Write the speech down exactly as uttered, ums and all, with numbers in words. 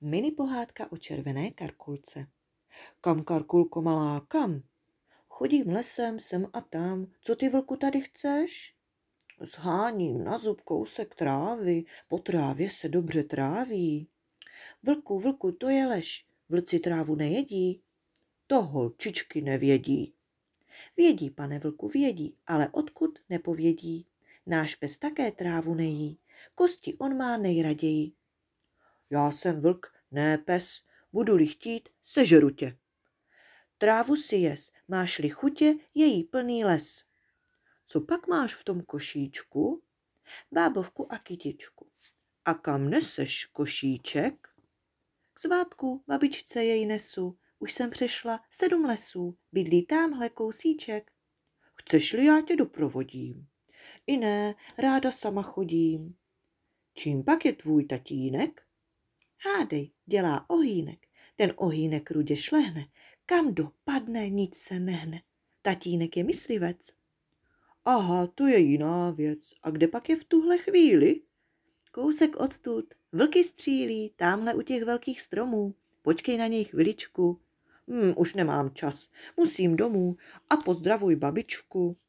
Mini pohádka o červené karkulce. Kam, Karkulko malá, kam? Chodím lesem sem a tam. Co ty, vlku, tady chceš? Sháním na zub kousek trávy, po trávě se dobře tráví. Vlku, vlku, to je lež, vlci trávu nejedí. To holčičky nevědí. Vědí, pane vlku, vědí, ale odkud nepovědí. Náš pes také trávu nejí, kosti on má nejraději. Já jsem vlk, ne pes, budu-li chtít, sežeru tě. Trávu si jes, máš-li chutě, je jí plný les. Co pak máš v tom košíčku? Bábovku a kytičku. A kam neseš košíček? K svátku babičce jej nesu, už jsem přešla sedm lesů, bydlí támhle kousíček. Chceš-li, já tě doprovodím? I ne, ráda sama chodím. Čím pak je tvůj tatínek? Hádej, dělá ohýnek, ten ohýnek rudě šlehne, kam dopadne, nic se nehne. Tatínek je myslivec. Aha, to je jiná věc. A kde pak je v tuhle chvíli? Kousek odtud, vlky střílí, támhle u těch velkých stromů. Počkej na něj chviličku. Hm, už nemám čas, musím domů a pozdravuj babičku.